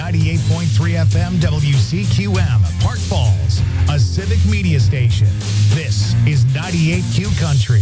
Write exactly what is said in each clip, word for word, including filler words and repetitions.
ninety-eight point three F M W C Q M, Park Falls, a civic media station. This is ninety-eight Q Country.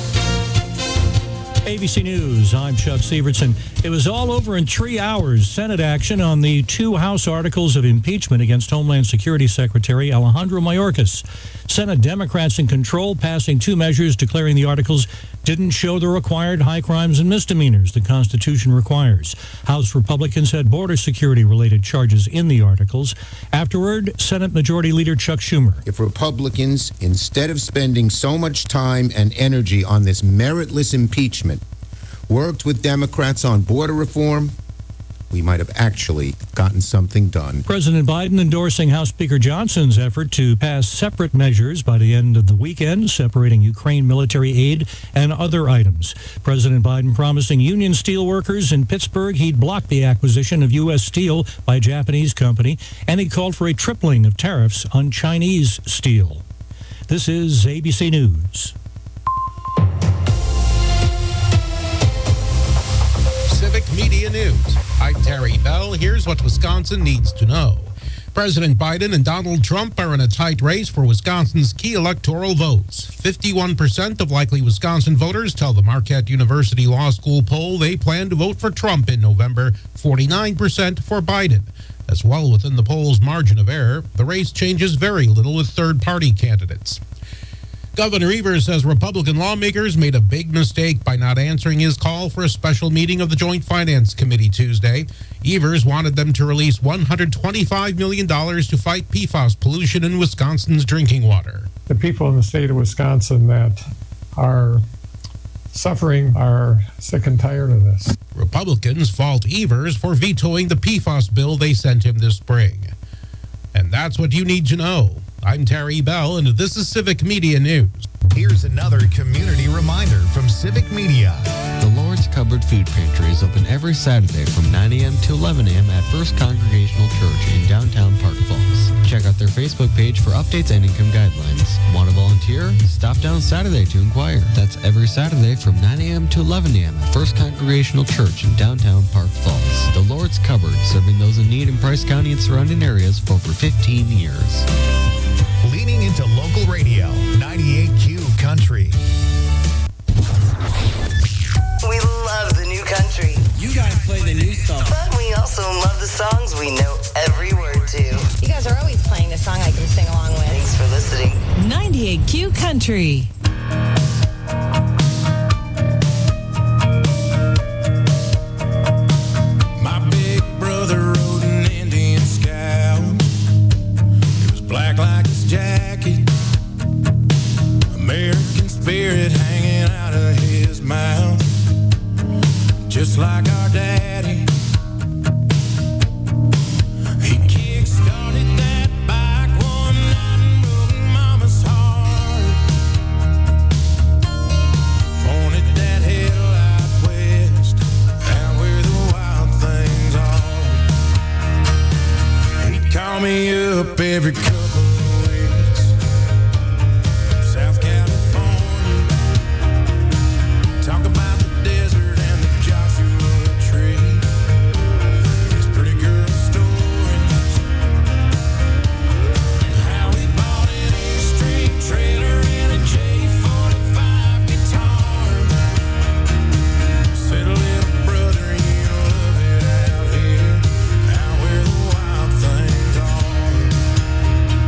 A B C News, I'm Chuck Severson. It was all over in three hours. Senate action on the two House articles of impeachment against Homeland Security Secretary Alejandro Mayorkas. Senate Democrats in control, passing two measures declaring the articles didn't show the required high crimes and misdemeanors the Constitution requires. House Republicans had border security-related charges in the articles. Afterward, Senate Majority Leader Chuck Schumer. If Republicans, instead of spending so much time and energy on this meritless impeachment, worked with Democrats on border reform, we might have actually gotten something done. President Biden endorsing House Speaker Johnson's effort to pass separate measures by the end of the weekend, separating Ukraine military aid and other items. President Biden promising union steel workers in Pittsburgh he'd block the acquisition of U S steel by a Japanese company, and he called for a tripling of tariffs on Chinese steel. This is A B C News. Civic Media News. I'm Terry Bell. Here's what Wisconsin needs to know. President Biden and Donald Trump are in a tight race for Wisconsin's key electoral votes. fifty-one percent of likely Wisconsin voters tell the Marquette University Law School poll they plan to vote for Trump in November, forty-nine percent for Biden. As well within the poll's margin of error, the race changes very little with third-party candidates. Governor Evers says Republican lawmakers made a big mistake by not answering his call for a special meeting of the Joint Finance Committee Tuesday. Evers wanted them to release one hundred twenty-five million dollars to fight P FAS pollution in Wisconsin's drinking water. The people in the state of Wisconsin that are suffering are sick and tired of this. Republicans fault Evers for vetoing the P FAS bill they sent him this spring. And that's what you need to know. I'm Terry Bell, and this is Civic Media News. Here's another community reminder from Civic Media. The Lord's Cupboard Food Pantry is open every Saturday from nine a.m. to eleven a.m. at First Congregational Church in downtown Park Falls. Check out their Facebook page for updates and income guidelines. Want to volunteer? Stop down Saturday to inquire. That's every Saturday from nine a.m. to eleven a.m. at First Congregational Church in downtown Park Falls. The Lord's Cupboard, serving those in need in Price County and surrounding areas for over fifteen years. Leaning into local radio, ninety-eight Q Country. We love the new country. You guys play the new stuff. But we also love the songs we know every word to. You guys are always playing the song I can sing along with. Thanks for listening. ninety-eight Q Country. My big brother rode an Indian Scout. It was black like his jacket. American spirit hanging out of his mouth. Just like our daddy. He kick-started that bike one night and broke Mama's heart. Pointed that headlight west, out where the wild things are. He'd call me up every couple of weeks from South California. Talk about the desert and the Joshua tree. His pretty girl stories. How he bought an Extreme trailer and a J forty-five guitar. Said, little brother, you love it out here, out where the wild things are.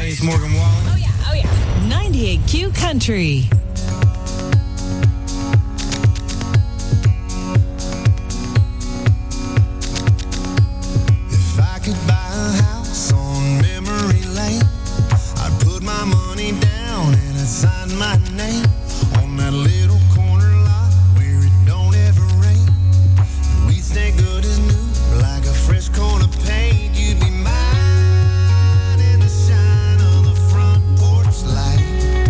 Trace Morgan Wallen. Oh, yeah. Oh, yeah. ninety-eight Q Country. If I could buy a house on memory lane, I'd put my money down and I'd sign my name on that little corner lot where it don't ever rain. We'd stay good as new, like a fresh coat of paint. You'd be mine in the shine of the front porch light.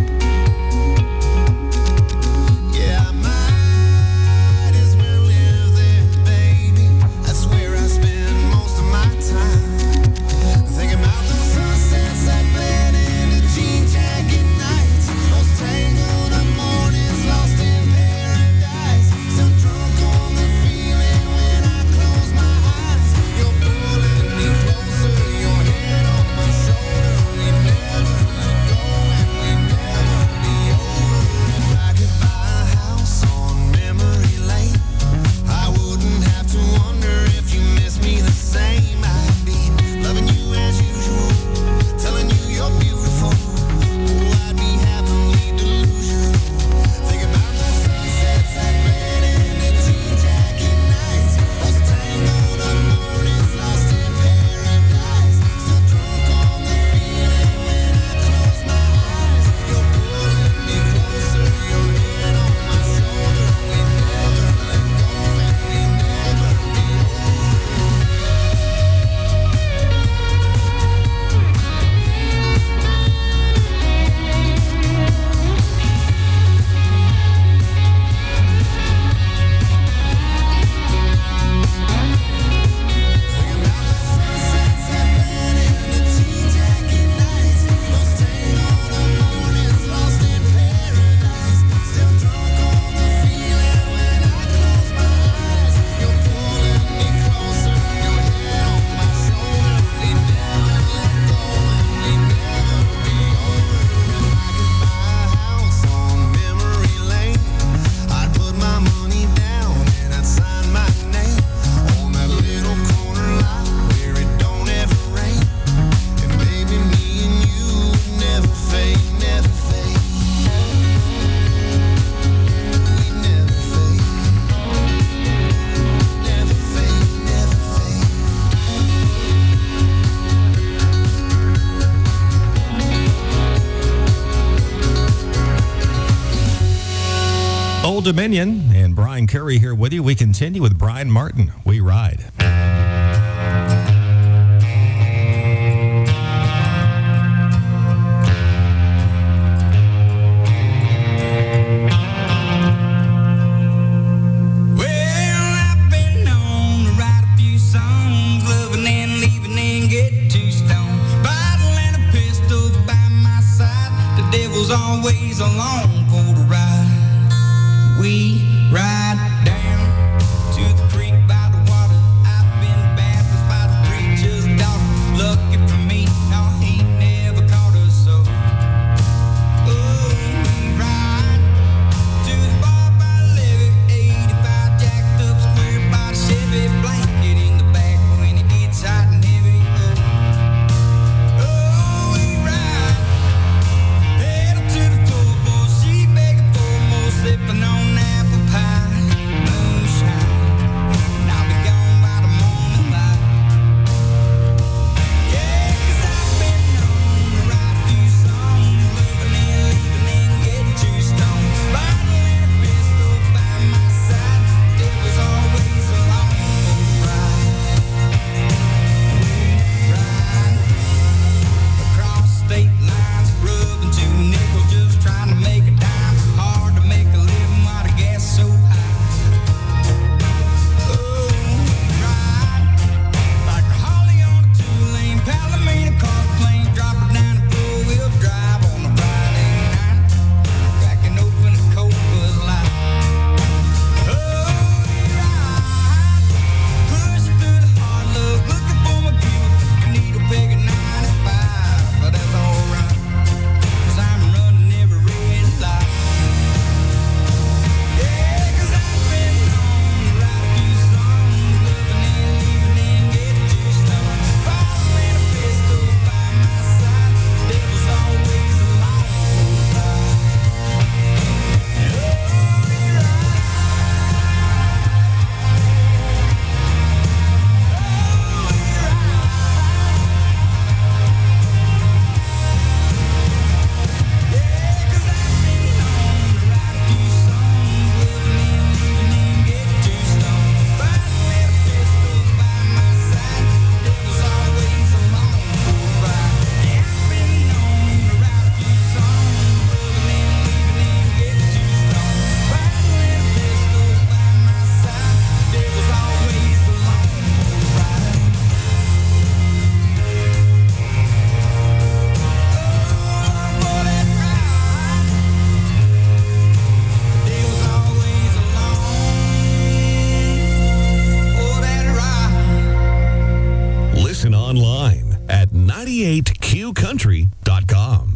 Yeah, I might as well live there, baby. That's where I spend most of my time. Thinking about the sunsets that bled into jean jacket nights, those tangled up mornings lost in paradise. Still drunk on the feeling when I close my eyes. You're pulling me closer, your head on my shoulder. We never let go and we never be over. If I could buy a house on memory lane, I wouldn't have to wonder if you miss me the same. I'd be loving you as usual, telling you you're beautiful. Oh, I'd be happily delusional. Think about the sunsets that bled into jean jacket nights, those tangled up mornings lost in paradise. Still drunk on the feeling when I close my eyes. You're pulling me closer, your head on my shoulder. We never let go and we never be over. Thinking about the sunsets that bled into jean jacket nights, those tangled up mornings lost in paradise. Still drunk on the feeling when I close my eyes. You're pulling me closer, your head on my shoulder. We never let go and we never be over. If I could buy a house on memory lane, I'd put my money down and I'd sign my name on that little corner lot where it don't ever rain. And baby, me and you would never fade, never fade. We never fade. Never fade, never fade. Old Dominion and Brian Curry here with you. We continue with Brian Martin. We ride. Well, I've been known to write a few songs, loving and leaving and get too stoned. Bottle and a pistol by my side, the devil's always along for the ride. We ride down to the creek by the water. I've been baptized by the preacher's daughter. Lucky for me, no, he never caught us so. Oh, we ride to the bar by Levy, eighty-five jacked up square body Chevy, blanket in the back when it gets hot and heavy. Oh, oh, we ride pedal to the floor, boy, ninety-eight Q country dot com.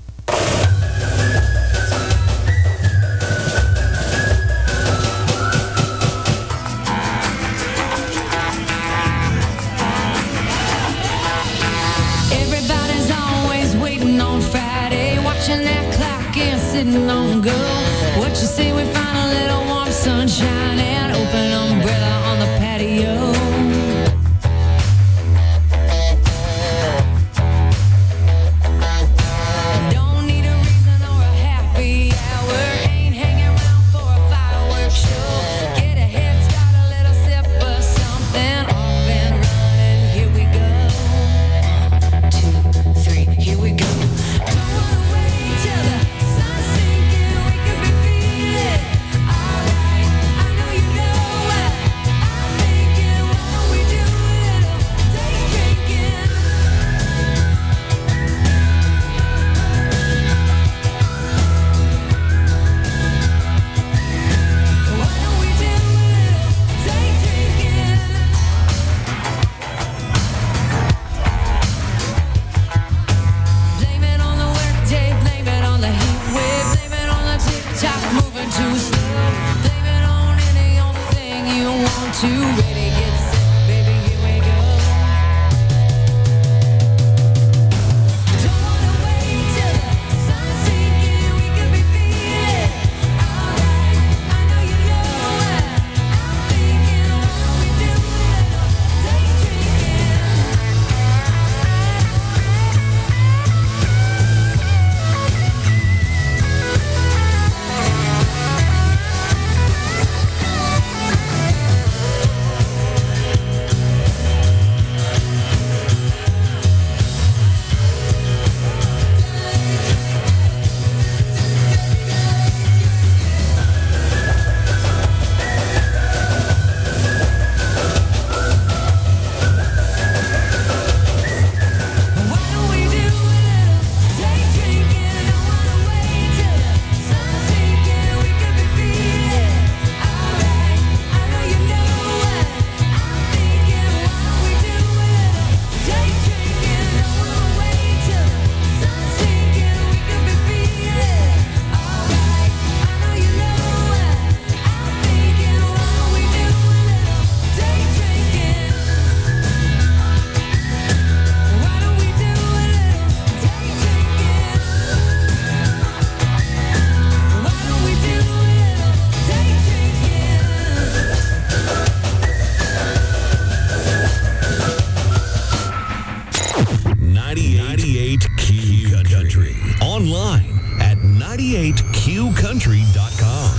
Everybody's always waiting on Friday, watching that clock and sitting on go. What you say we find a little warm sunshine and open umbrella on the patio. Don't need a reason or a happy hour, ain't hanging around for a fireworks show. Get a head start, a little sip of something, off and running, here we go. Three, here we go. Don't wanna wait till the sun's sinking. We could be feeling alright. I know you know what I'm thinking. Why don't we do a little day drinking? Why don't we do a little day drinking? Blame it on the workday, blame it on the heat wave, blame it on the tick-tock moving too slow. Blame it on any old thing you want to. Ready, get set, baby, here we go. Don't wanna wait till the sun's sinking. We could be feeling alright. I know you know what I'm thinking. Why don't we do a little day drinking? Why don't we do a little day drinking? Don't wanna wait till the sun's sinking. We could be feeling alright. I know you know what I'm thinking. Why don't we do a little day drinking? Don't wanna wait till the sun's sinking. We could be feeling alright. I know you know what I'm thinking. Why don't we do a little day drinking? Why don't we do a little day drinking? Why don't we do a little day drinking? ninety-eight Q Country. Online at ninety-eight Q country dot com.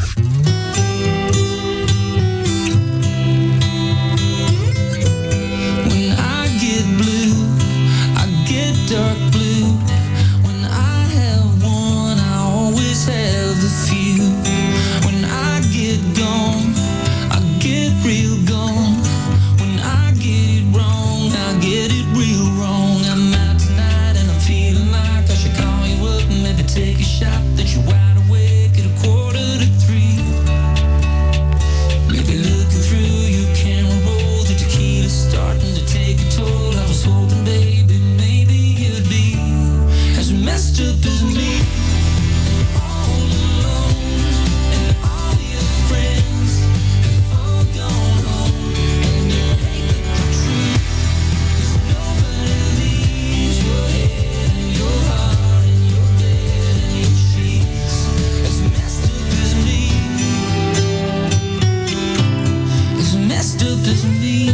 When I get blue, I get dark blue. When I have one, I always have a few. When I get gone, I get real gone. When I get it wrong, I get it real wrong. I'm out tonight and I'm feeling like I should call you up and maybe take a shot. That you're wide awake at a quarter to three. Maybe looking through your camera roll, the tequila's starting to take a toll. I was hoping, baby, maybe you'd be as messed up as me. All alone, and all your friends have all gone home, and you hate the truth. 'Cause nobody leaves your head and your heart and your bed and your sheets as messed up as me. As messed up as me.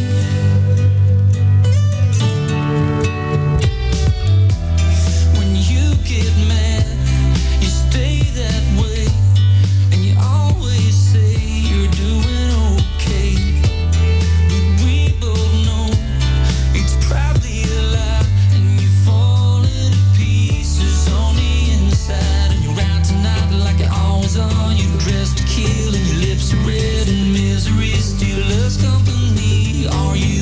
When you get mad, you stay that way, and you always say you're doing okay. But we both know it's probably a lie, and you're falling to pieces on the inside. And you're out tonight like you always are. You're dressed to kill, and your lips are red, and misery still loves company. Are you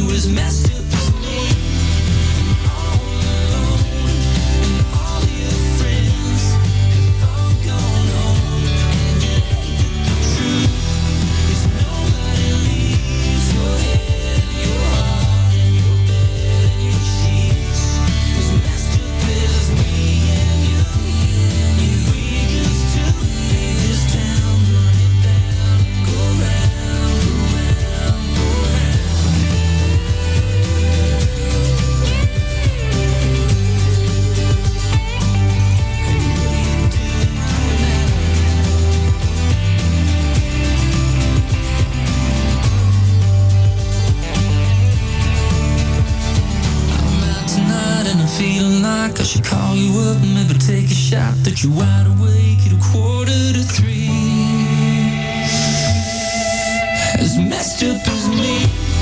I should call you up and maybe take a shot that you're wide awake at a quarter to three. As messed up as me.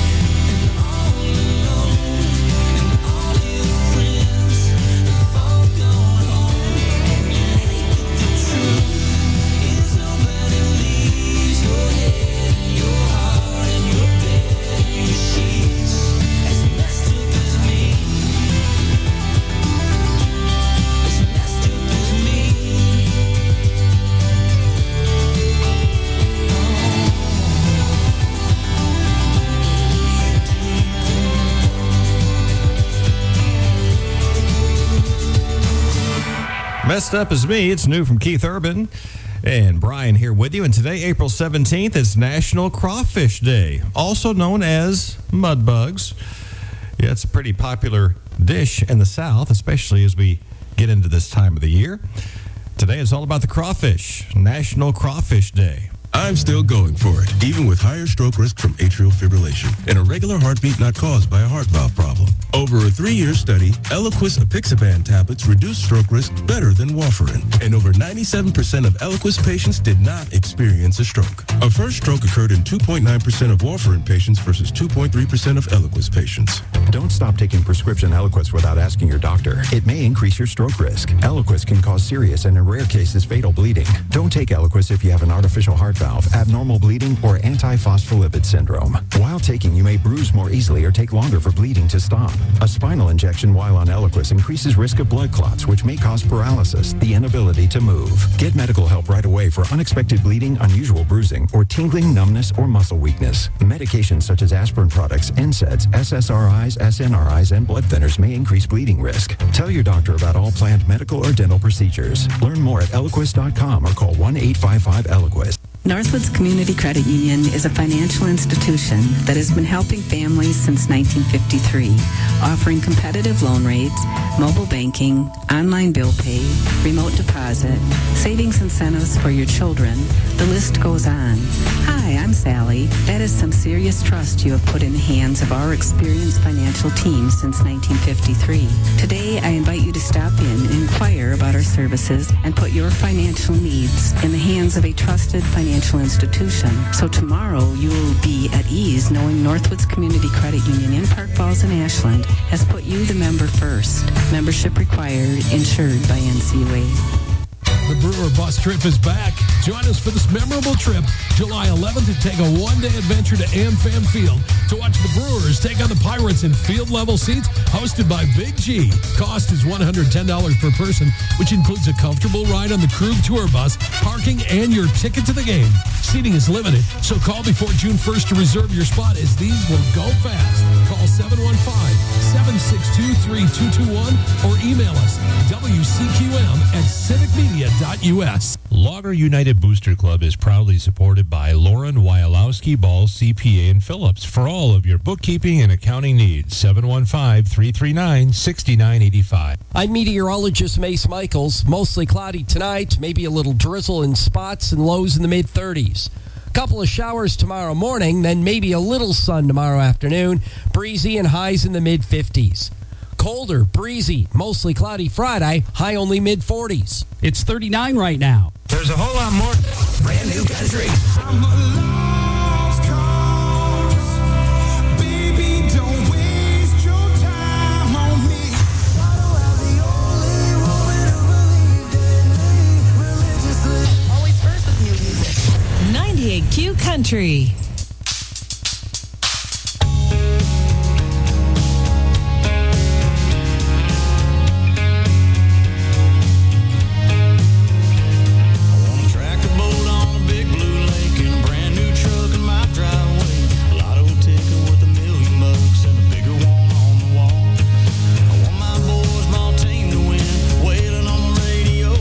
Messed Up As Me. It's new from Keith Urban. And Brian here with you. And today, April seventeenth, is National Crawfish Day, also known as mud bugs. Yeah, it's a pretty popular dish in the South, especially as we get into this time of the year. Today is all about the crawfish. National Crawfish Day. I'm still going for it, even with higher stroke risk from atrial fibrillation and a regular heartbeat not caused by a heart valve problem. Over a three-year study, Eliquis apixaban tablets reduced stroke risk better than warfarin, and over ninety-seven percent of Eliquis patients did not experience a stroke. A first stroke occurred in two point nine percent of warfarin patients versus two point three percent of Eliquis patients. Don't stop taking prescription Eliquis without asking your doctor. It may increase your stroke risk. Eliquis can cause serious and in rare cases fatal bleeding. Don't take Eliquis if you have an artificial heart valve, abnormal bleeding, or antiphospholipid syndrome. While taking, you may bruise more easily or take longer for bleeding to stop. A spinal injection while on Eliquis increases risk of blood clots, which may cause paralysis, the inability to move. Get medical help right away for unexpected bleeding, unusual bruising, or tingling, numbness, or muscle weakness. Medications such as aspirin products, N SAIDs, S S R Is, S N R Is, and blood thinners may increase bleeding risk. Tell your doctor about all planned medical or dental procedures. Learn more at Eliquis dot com or call one eight five five Eliquis. Northwoods Community Credit Union is a financial institution that has been helping families since nineteen fifty-three, offering competitive loan rates, mobile banking, online bill pay, remote deposit, savings incentives for your children. The list goes on. Hi, I'm Sally. That is some serious trust you have put in the hands of our experienced financial team since nineteen fifty-three. Today, I invite you to stop in and inquire about our services and put your financial needs in the hands of a trusted financial institution. So tomorrow you will be at ease knowing Northwoods Community Credit Union in Park Falls and Ashland has put you the member first. Membership required, insured by N C U A. The Brewer Bus Trip is back. Join us for this memorable trip, July eleventh, to take a one-day adventure to AmFam Field to watch the Brewers take on the Pirates in field-level seats hosted by Big G. Cost is one hundred ten dollars per person, which includes a comfortable ride on the Krug Tour Bus, parking, and your ticket to the game. Seating is limited, so call before June first to reserve your spot, as these will go fast. Call seven one five, seven six two, three two two one or email us W C Q M at civic media dot U S. Logger United Booster Club is proudly supported by Lauren Wyalowski Ball C P A in Phillips for all of your bookkeeping and accounting needs. seven one five, three three nine, six nine eight five. I'm meteorologist Mace Michaels. Mostly cloudy tonight, maybe a little drizzle in spots and lows in the mid thirties. Couple of showers tomorrow morning, then maybe a little sun tomorrow afternoon. Breezy and highs in the mid fifties. Colder, breezy, mostly cloudy Friday, high only mid forties. It's thirty-nine right now. There's a whole lot more. Brand new country. I'm a lost cause. Baby, don't waste your time on me. I don't have the only woman who believed in me religiously. Always first with new music. ninety-eight Q Country.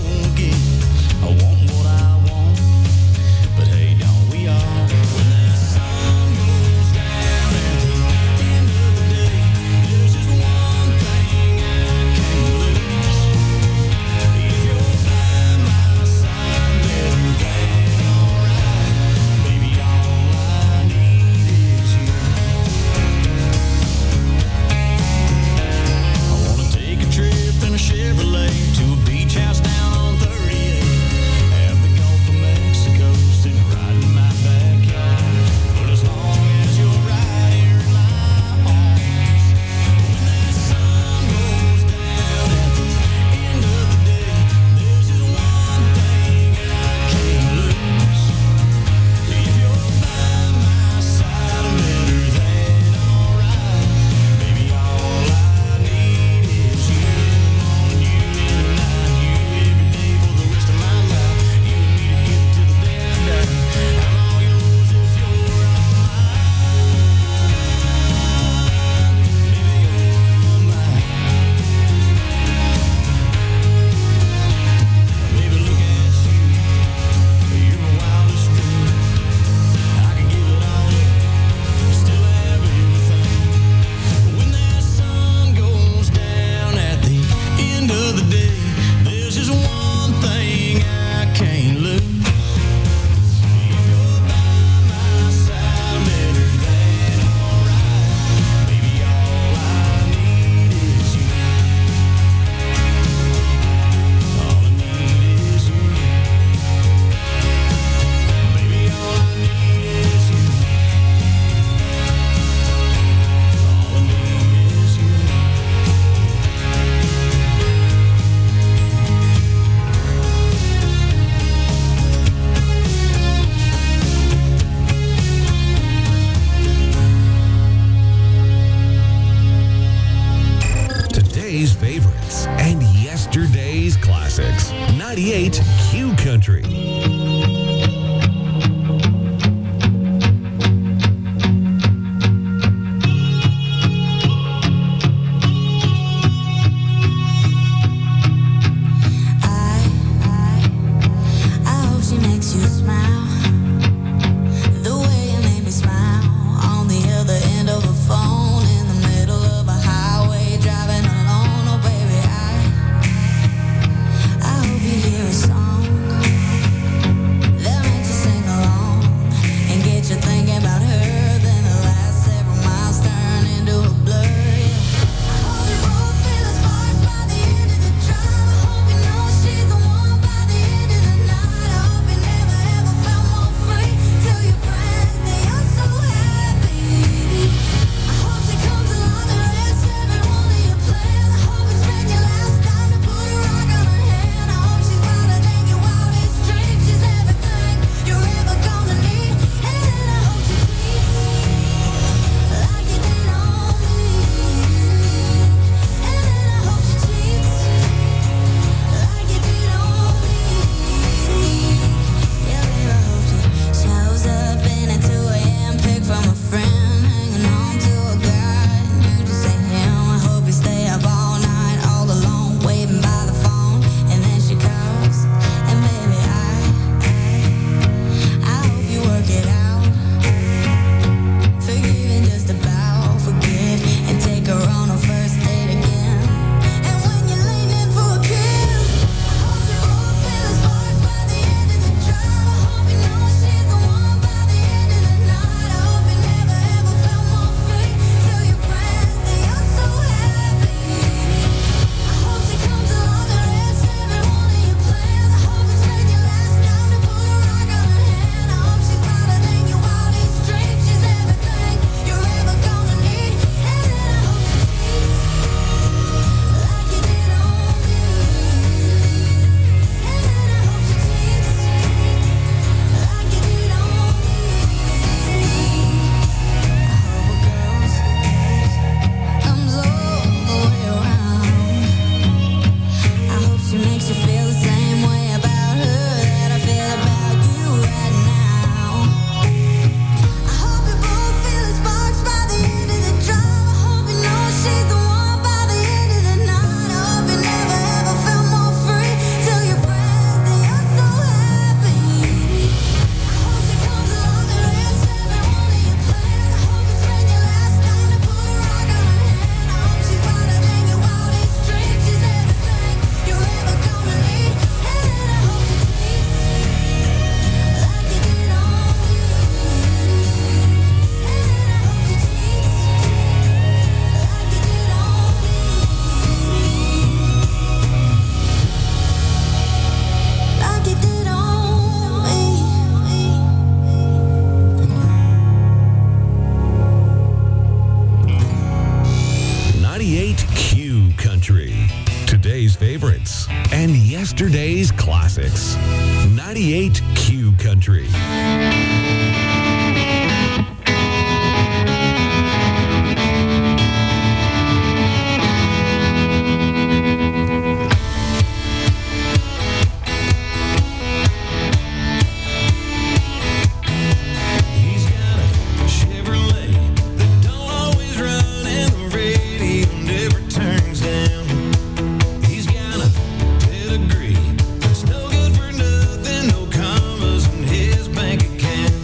I want what I want, but hey, don't we all? When that ninety-eight Q Country. I hope she makes you smile the way you made me smile on the other end of the phone in the middle of a highway driving alone. Oh baby, I I hope you hear a song that makes you sing along and get you thinking about her. Then the last several miles turn into a blur. I hope you both feel as far as by the end of the drive. I hope you know she's the one by the end of the night. I hope you never ever felt more free. Tell your friends that you're so happy. I hope she comes along and wrecks every one of your plans. I hope you spend your last dime to put a rock on her hand. I hope she's wilder than your wildest dreams. She's everything you're ever gonna need. And I hope she treats like you did on me. And I hope she cheats like you did on me. Yeah, baby, I hope she shows up in a two a.m. pic from a friend, hanging on to a guy, and you just say him. I hope you stay up all night, all alone, waiting by the phone, and then she calls, and baby, I, I hope you work it out. Forgive and just about forgive, and take her on a first date again. And when you're leaning for a kiss, I hope you both feel as far as by the end of the drive. I hope you know she's the one by the end of the night. I hope you never ever felt more free. Tell your friends that you're so happy. I hope she comes along and wrecks every one of your plans. I hope you spend your last dime to put a rock on her hand. I hope she's wilder than your wildest dreams. She's everything you're ever gonna need. And then I hope she cheats like you did on me. And then I hope she cheats like you did on me. I hope a girl's comes all the way around. I hope she makes you feel the same way about her that I feel about you right now. I hope you both feel as sparks by the end of the drive. I hope you know she's the one by the end of the night. I hope you never ever felt more free. Tell your friends that you're so happy. I hope she comes along and wrecks every one of your plans. I hope you spend your last dime to put a rock on her hand. I hope she's wilder than your wildest dreams. She's everything you're ever gonna need. And then I hope she treats like you did on me. And then I hope she cheats like you did on me. Like you did on me. ninety-eight Q Country. Today's favorites and yesterday's classics. ninety-eight Q Country. He's got a Chevrolet that don't always run and the radio never turns down. He's got a pedigree that's no good for nothing, no commas in his bank account.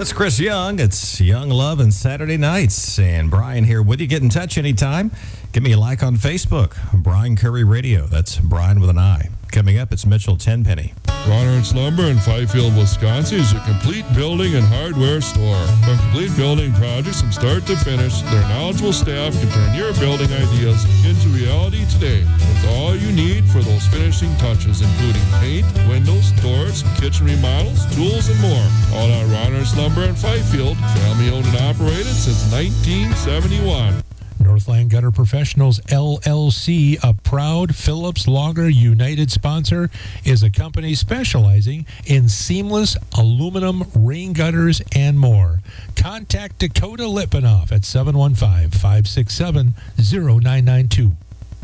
That's Chris Young. It's Young Love and Saturday Nights. And Brian here with you. Get in touch anytime. Give me a like on Facebook. Brian Curry Radio. That's Brian with an I. Coming up, it's Mitchell Tenpenny. Ronard's Lumber in Fifield, Wisconsin is a complete building and hardware store. From complete building projects from start to finish, their knowledgeable staff can turn your building ideas into reality today with all you need for those finishing touches, including paint, windows, doors, kitchen remodels, tools, and more. All at Ronard's Lumber in Fifield, family owned and operated since nineteen seventy-one. Northland Gutter Professionals, L L C, a proud Phillips Longer United sponsor, is a company specializing in seamless aluminum rain gutters and more. Contact Dakota Lipinoff at seven one five, five six seven, zero nine nine two.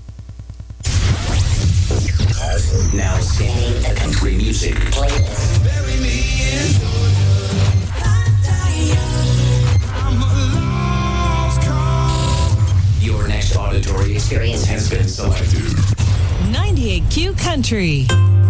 Now singing a country music playlist. Bury me in Your next auditory experience has been selected. ninety-eight Q Country.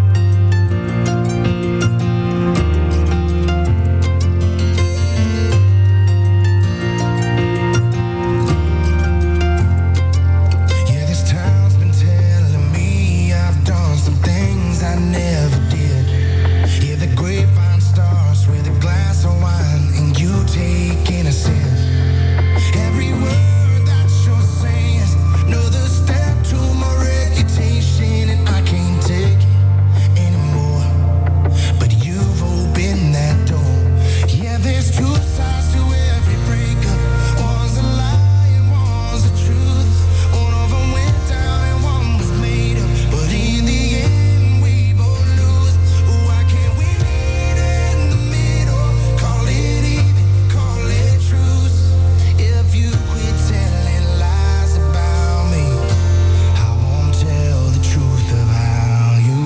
Yeah, this town's been telling me I've done some things I never did. Yeah, the grapevine starts with a glass of wine and you taking a sip. Every word that you're saying is another step to my reputation, and I can't take it anymore. But you've opened that door. Yeah, there's two sides to every breakup. One's a lie and one's the truth. One of them went down and one was made up. But in the end, we both lose. Why can't we meet in the middle? Call it even, call it truth. If you quit telling lies about me, I won't tell the truth about you.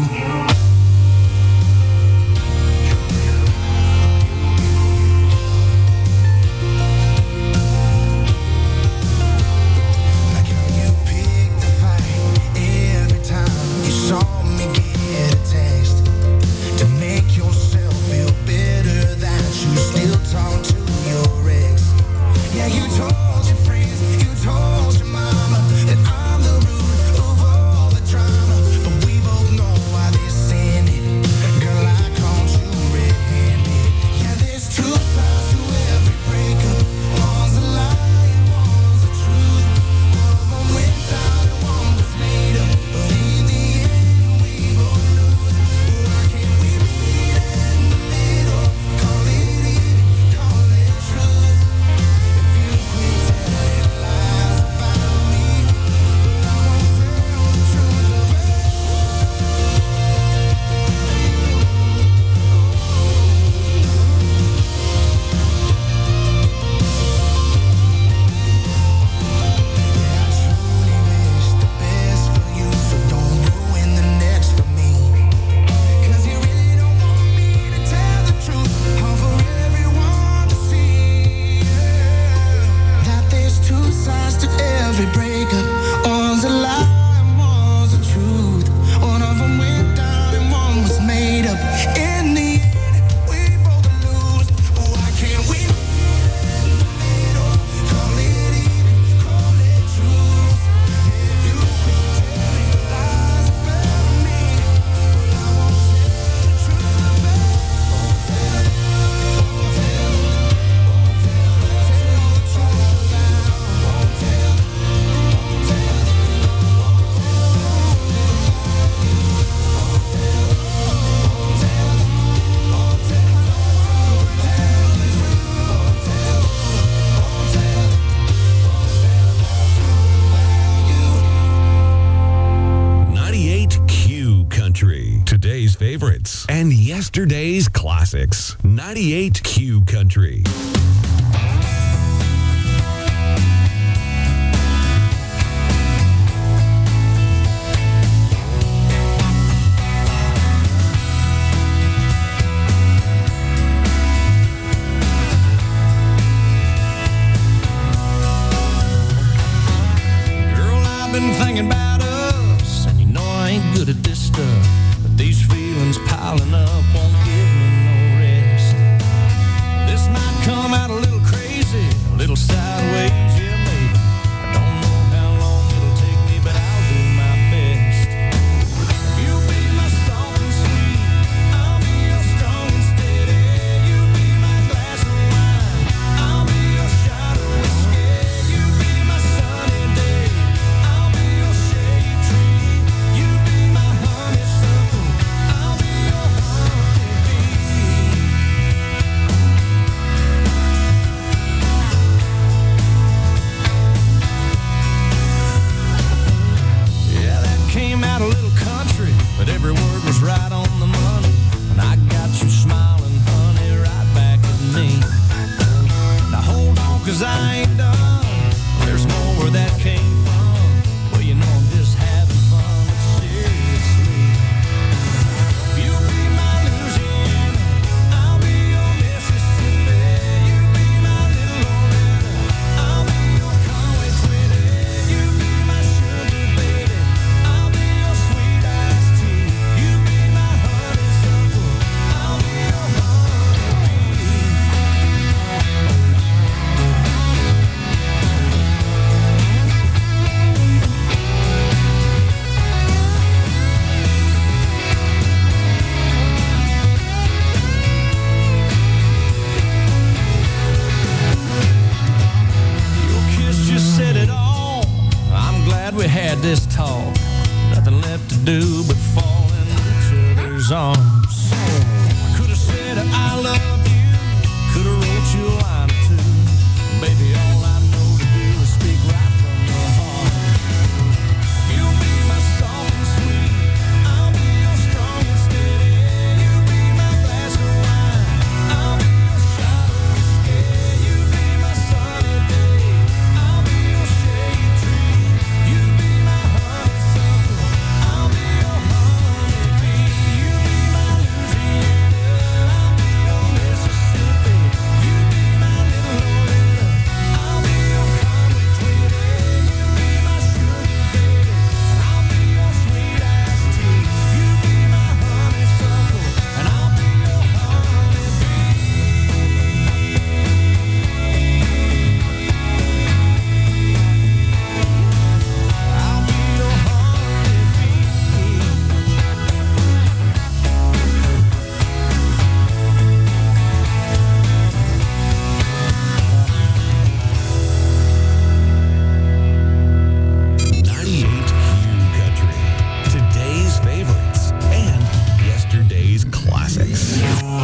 Like how you picked the fight every time you saw me get a text to make yourself feel better that you still talk to your ex. Yeah, you told your friends, you told your mama that I'm the root of all the drama. But we both know why this ended. Girl, I caught you red-handed. Yeah, there's two sides to every breakup. One's a lie and one's the truth. One of them went down and one was made up. But in the end, we both lose. Why can't we meet in the middle? Call it even, call it truth. If you quit telling lies about me, I won't tell the truth about the best for you, so don't ruin the next for me. 'Cause you really don't want me to tell the truth, or for everyone to see. That there's two sides to every breakup. One's a lie and one's the truth. One of them went down and one was made up. In the end, we both lose. Why can't we meet in the middle? Call it even, call it truth. If you quit telling lies about me, I won't tell the truth about ninety-eight Q Country. Today's favorites and yesterday's classics. ninety-eight Q Country. Girl, I've been thinking about us, and you know I ain't good at this stuff. But these feelings piling up won't give me no rest. This might nothing left to do but fall in each other's arms. I could have said I love you, could have wrote you a line or two. Baby, all I know to do is speak right from the heart. You'll be my soft and sweet, I'll be your strong and steady. You'll be my glass of wine, I'll be your shot of whiskey. You'll be my sunny day, I'll be your shade tree. You'll be my honeysuckle, I'll be your honeybee. You'll be my Louisiana, I'll be your Mississippi. You'll be my little Loretta, I'll be your Conway Twitty. You'll be my sugar baby, I'll be your sweet iced tea. You'll be my honeysuckle, and I'll be your honeybee. I'll be your ninety-eight Q Country. Today's favorites and yesterday's classics.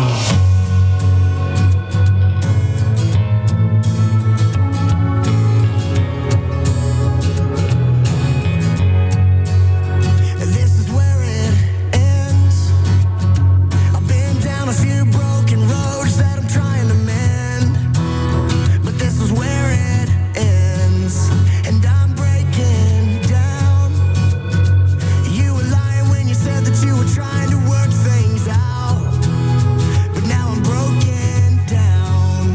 This is where it ends. I've been down a few broken roads that I'm trying to mend, but this is where it ends, and I'm breaking down. You were lying when you said that you were trying to work things out, but now I'm broken down.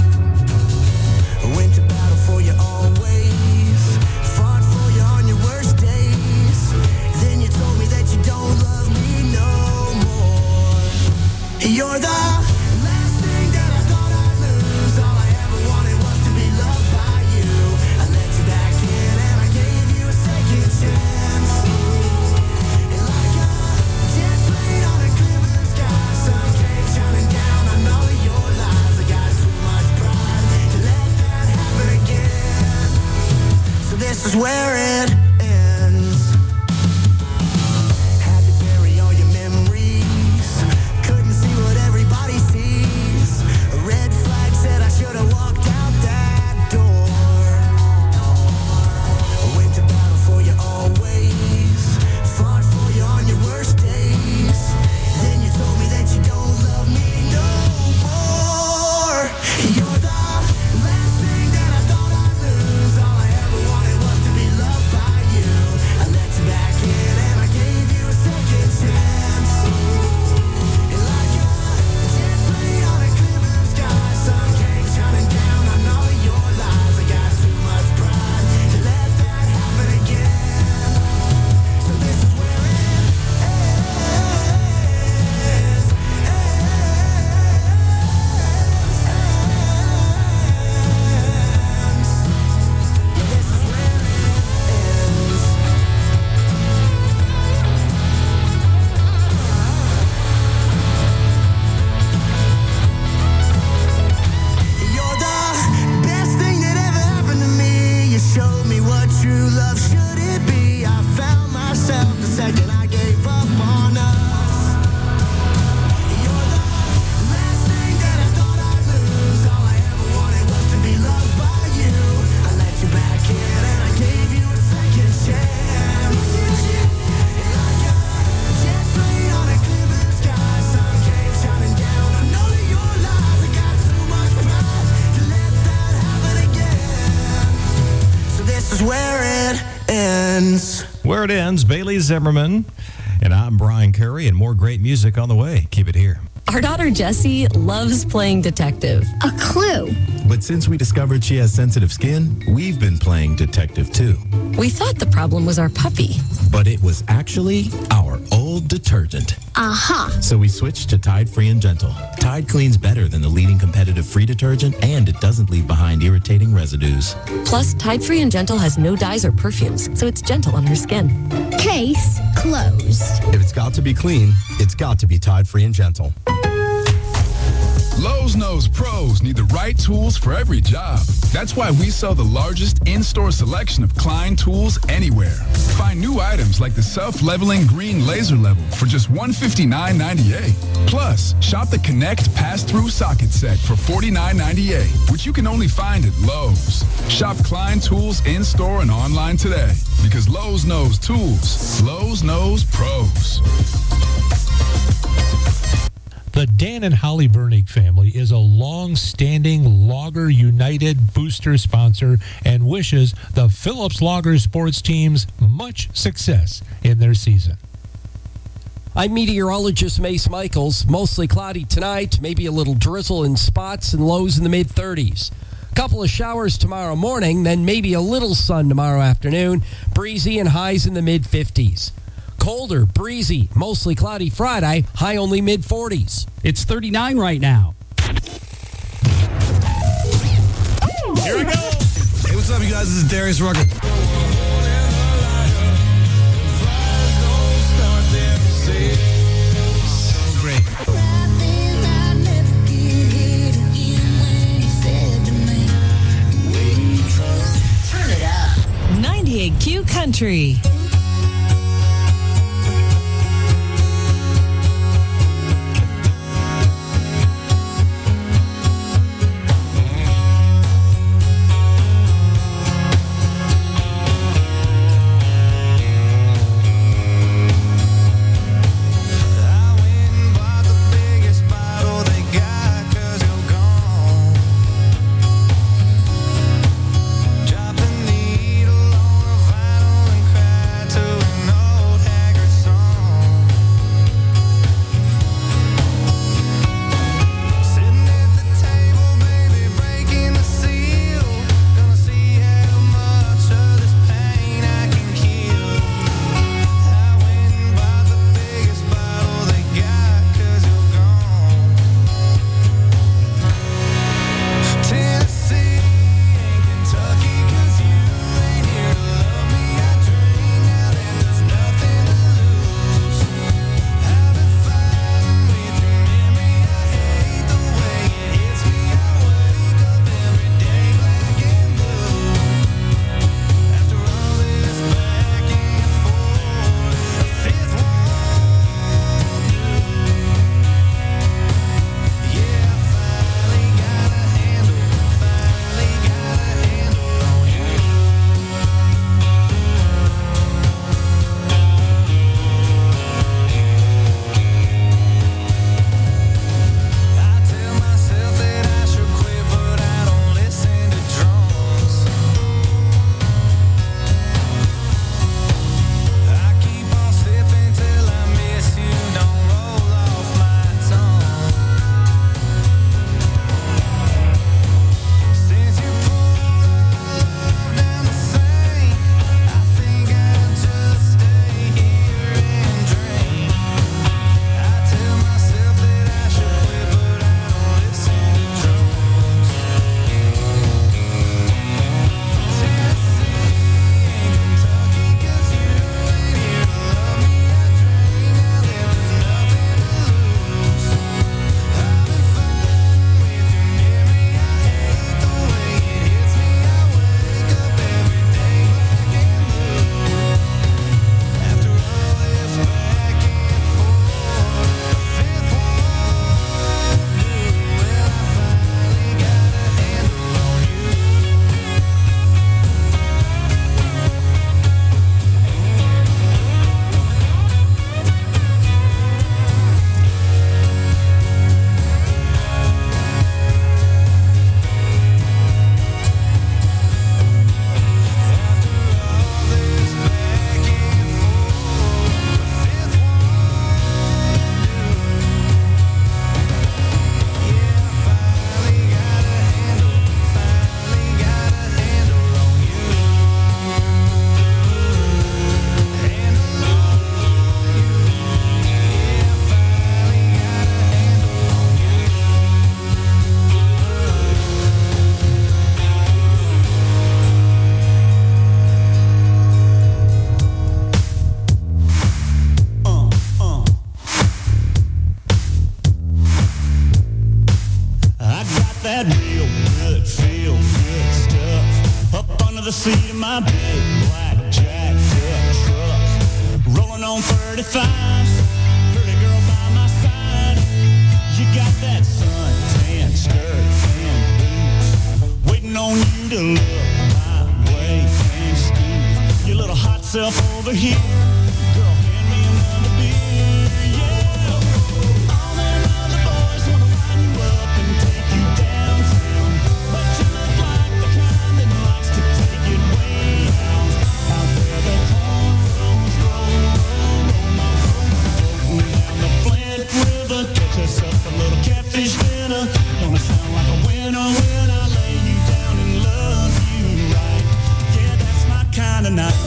I went to battle for you always, fought for you on your worst days. Then you told me that you don't love me no more. You're the last thing that I thought I'd lose. All I ever wanted was to be loved by you. I let you back in and I gave you a second chance. And like a jet plane on a clear blue sky, sun came shining down on all of your lies. I got too much pride to let that happen again. So this is where it ends. Had to bury all your memories. Couldn't see what everybody sees. A red flag said I should have walked out that door. I went to battle for you always. Fought for you on your worst days. Then you told me that you don't love me no more. You're the last thing that I thought I'd lose. All I ever wanted was to be loved by you. I let you back in and I gave you a second chance. And like a jet plane on a clear blue sky, sun came shining down on all of your lies. I got too much pride to let that happen again. So this is where it ends. You're the best thing that ever happened to me. You showed me what true love should it be. I found myself the second I gave up on us. You're the last thing that I thought I'd lose. All I ever wanted was to be loved by you. I let you back in and I gave you a second chance. And like a jet plane on a clear blue sky, sun came shining down on all of your lies. I got too much pride to let that happen again. So this is where it ends. Where it ends, Bailey Zimmerman. And I'm Brian Curry, and more great music on the way. Keep it here. Our daughter Jessie loves playing detective. A clue. But since we discovered she has sensitive skin, we've been playing detective too. We thought the problem was our puppy. But it was actually our old detergent. Aha. So we switched to Tide Free and Gentle. Tide cleans better than the leading competitive free detergent, and it doesn't leave behind irritating residues. Plus, Tide Free and Gentle has no dyes or perfumes, so it's gentle on her skin. Case closed. If it's got to be clean, it's got to be Tide Free and Gentle. Lowe's knows pros need the right tools for every job. That's why we sell the largest in-store selection of Klein tools anywhere. Find new items like the self-leveling green laser level for just one hundred fifty-nine ninety-eight. Plus, shop the Connect pass-through socket set for forty-nine ninety-eight, which you can only find at Lowe's. Shop Klein tools in-store and online today because Lowe's knows tools. Lowe's knows pros. The Dan and Holly Vernick family is a long-standing Logger United booster sponsor and wishes the Phillips Logger sports teams much success in their season. I'm meteorologist Mace Michaels. Mostly cloudy tonight, maybe a little drizzle in spots and lows in the mid thirties. Couple of showers tomorrow morning, then maybe a little sun tomorrow afternoon. Breezy and highs in the mid fifties. Colder, breezy, mostly cloudy Friday, high only mid forties. It's thirty-nine right now. Here we go. Hey, what's up, you guys? This is Darius Rucker. So great. Turn it up. ninety-eight Q Country. Drop the needle on a vinyl and crack. on thirty-five, pretty girl by my side. You got that suntan skirt and boots, waiting on you to look my way and scoot your little hot self over here. Girl, hand me another beer, yeah. All them other boys wanna line you up and take you downtown, but you look like the kind that likes to take it way out, out where the cornrows grow, roll, roll my boat, floating down the Flint River. Catch us up a little catfish dinner. Gonna sound like a winner when I lay you down and love you right. Yeah, that's my kind of night.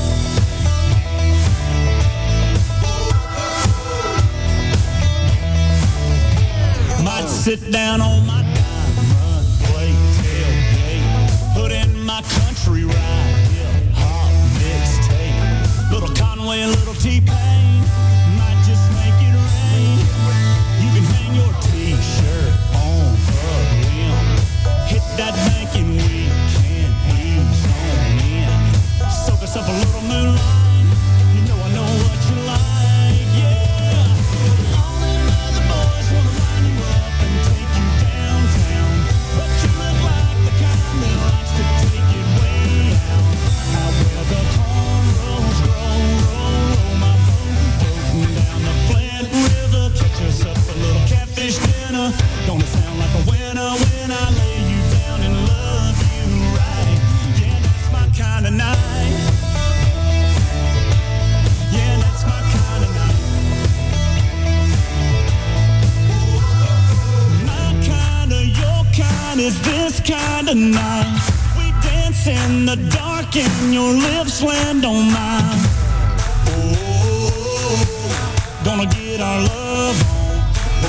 Might sit down on my diamond plate, tailgate, put in my country ride, hip hop mixtape, little Conway, little T-Pain, might just make it rain. You can hang your T-shirt on a limb, hit that banking weekend, ease on in, soak us up a little moonlight. You know I know what you like, yeah. All them other boys wanna line you up and take you downtown, but you look like the kind that likes to take it way out, out where the cornrows grow, roll, roll my boat, floating down the Flint River. Catch us up a little catfish dinner. Gonna sound like a winner when I lay you down and love you right. Yeah, that's my kind of night. Yeah, that's my kind of night. My kind of, your kind is this kind of night. We dance in the dark and your lips land on mine. Oh, gonna get our love on.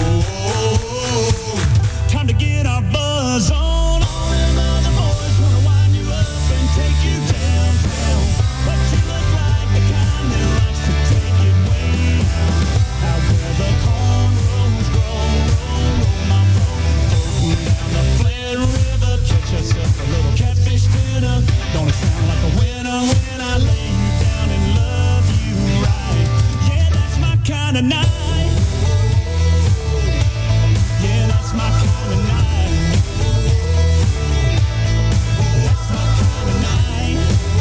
Oh, time to get our buzz on. All them other boys wanna wind you up and take you downtown, but you look like the kind that likes to take it way out, out where the cornrows grow, roll, roll my boat, floating down the Flint River. Catch us up a little catfish dinner. Gonna sound like a winner when I lay you down and love you right. Yeah, that's my kind of night. Yeah, that's my kind of night. That's my kind of night.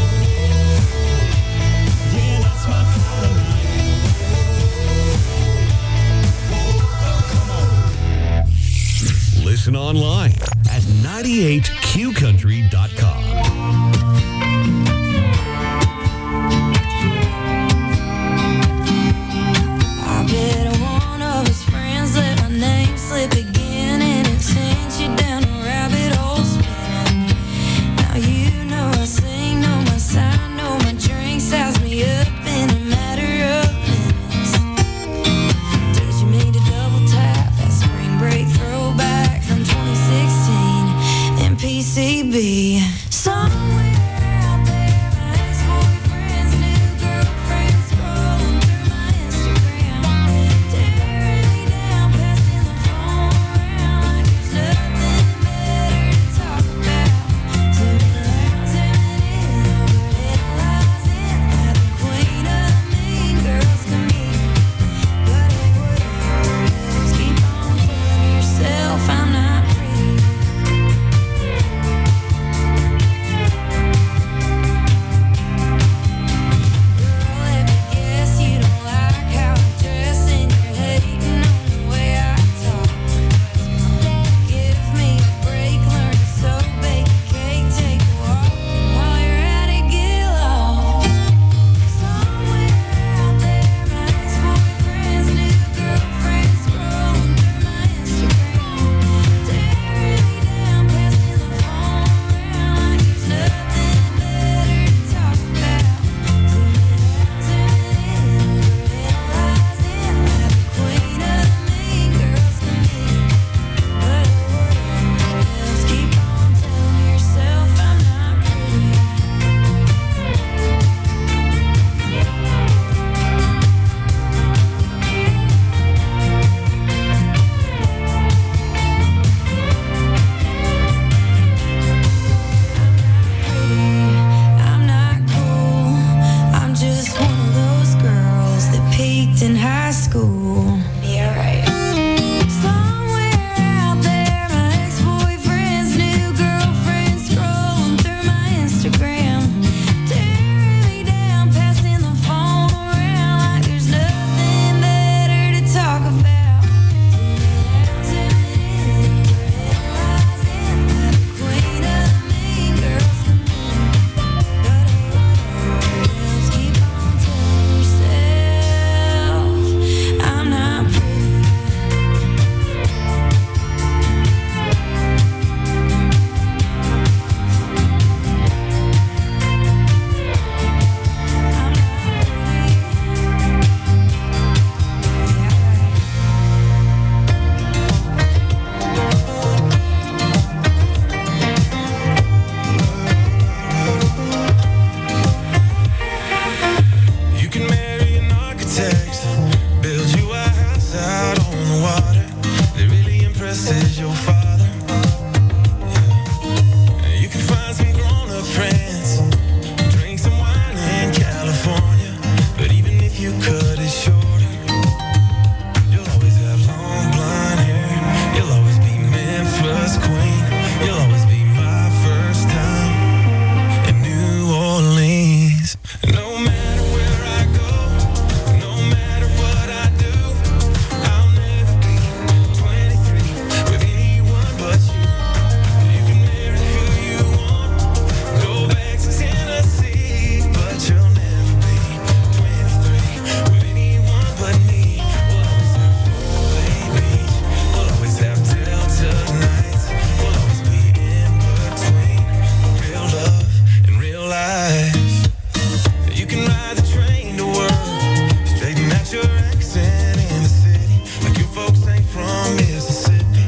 Yeah, that's my kind of night. Listen online at ninety-eight q country dot com. I bet one of his friends let my name slip again, and it sends you down a rabbit hole spinning. Now you know I sing, know my sign, know my drink, size me up in a matter of minutes. Teaching me to double tap that spring break throwback from twenty sixteen and P C B. architects build you a house out on the water that really impresses your father. Yeah. You can find some grown-up friends, drink some wine in California, but even if you cut it shorter, you'll always have long blonde hair. You'll always be Memphis queen. You'll always be my first time in New Orleans. No matter where I go, no matter what I do, I'll never be twenty-three with anyone but you. You can marry who you want, go back to Tennessee, but you'll never be twenty-three with anyone but me. We'll always have Foley Beach, we'll always have Delta nights, we'll always be in between real love and real life. You can ride the train to work, straighten out your accent in the city, like your folks ain't from Mississippi.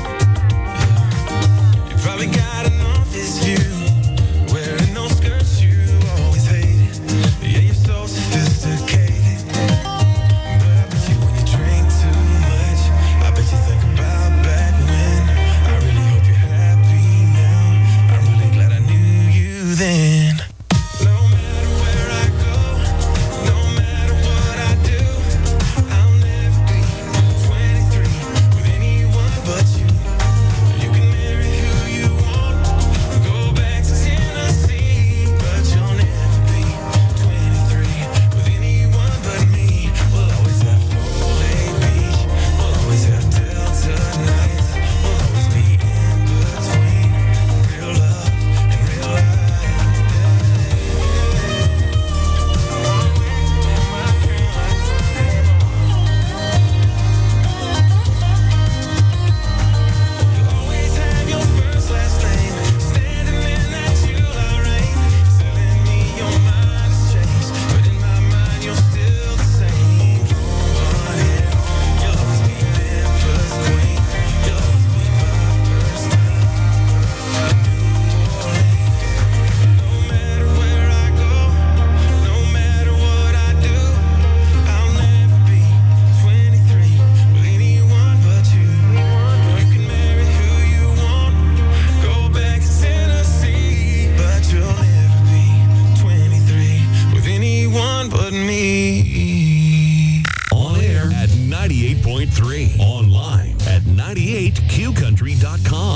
You probably got an office view, wearing those skirts you always hated. Yeah, you're so sophisticated, but I bet you when you drink too much, I bet you think about back when. I really hope you're happy now. I'm really glad I knew you then. No matter where I go, no matter what I do, I'll never be twenty-three with anyone but you. You can marry who you want, go back to Tennessee, but you'll never be twenty-three with anyone but me. We'll always have Foley Beach, we'll always have Delta nights, we'll always be in between real love and real life. You'll always have your first, last name, standing in that July rain, telling me your mind has changed, but in my mind you're still the same. Blonde hair, you'll always be Memphis queen. You'll always be my first time in New Orleans. No matter where I go, no matter what I do, I'll never be twenty-three with anyone but you. You can marry who you want, go back to Tennessee, but you'll never be twenty-three with anyone but me. On air at ninety-eight point three. Online at ninety-eight q country dot com.